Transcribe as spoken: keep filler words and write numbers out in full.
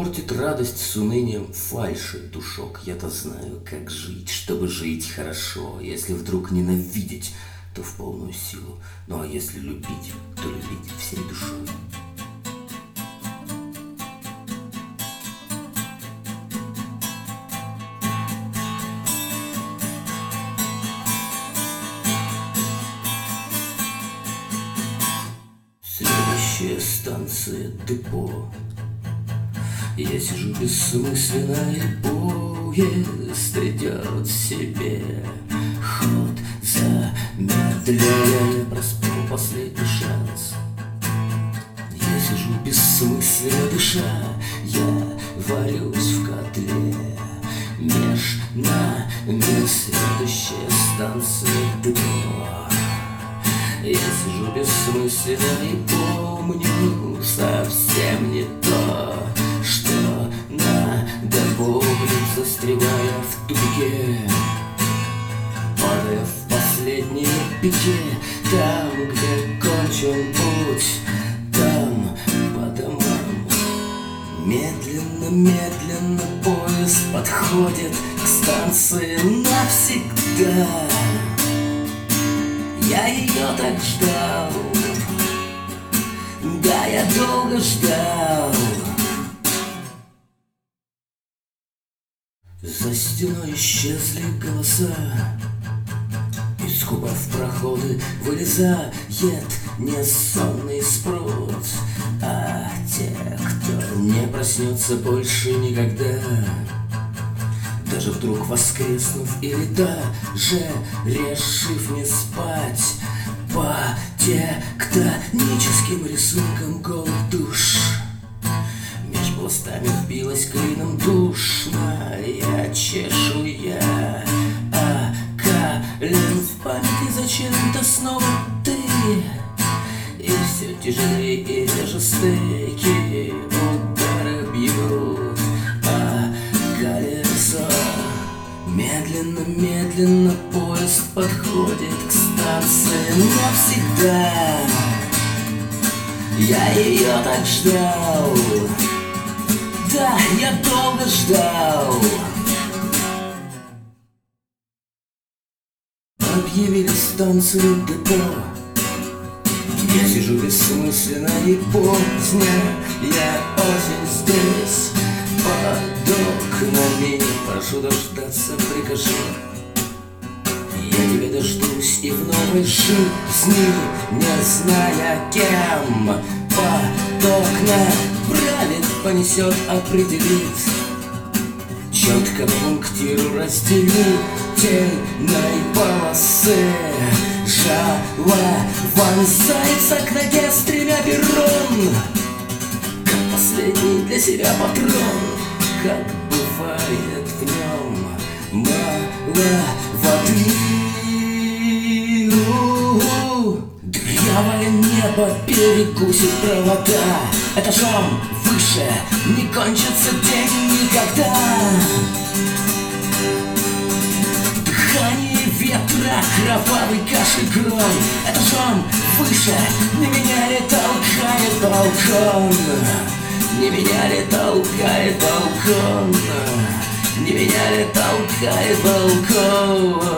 Портит радость с унынием фальши душок. Я-то знаю, как жить, чтобы жить хорошо. Если вдруг ненавидеть, то в полную силу. Ну а если любить, то любить всей душой. Следующая станция депо. Я сижу бессмысленно, и поезд идет себе. Ход замедляя, проспал последний шанс. Я сижу бессмысленно дыша, я варюсь в котле. Меж нами следующая станция депо. Я сижу бессмысленно и помню совсем не то, что надо будет, застревая в тупике, падая в последние пике. Там, где кончен путь, там по домам. Медленно, медленно поезд подходит к станции навсегда. Я ее так ждал, да, я долго ждал. За стеной исчезли голоса, из кубов проходы вылезает несонный спрут. А те, кто не проснется больше никогда, даже вдруг воскреснув или даже решив не спать, по тектоническим рисункам голых душ меж пластами вбилась клином душная чешуя. А колен в памяти зачем-то снова ты, и все тяжелее и реже стыки удары бьют о колесо. Медленно, медленно поезд подходит к станции навсегда. Я ее так ждал, да, я долго ждал. Объявили станцию депо. Я сижу бессмысленно и поздно. Я осень здесь под окнами. Прошу дождаться, прикажи. Я тебя дождусь и в новой жизни, не зная кем, под окна правит, понесет, определит. Четко пунктиру разделительной полосы. Жало вонзается к ноге, стремя перрон, как последний для себя патрон. Как бывает в нем мало воды. Дырявое небо перекусит провода. Этажом выше не кончится день никогда. Дыхание ветра, кровавый кашель, гром. Этажом выше не меня ли толкает балкон? Не меня ли толкает балкон? Не меня ли толкает балкон?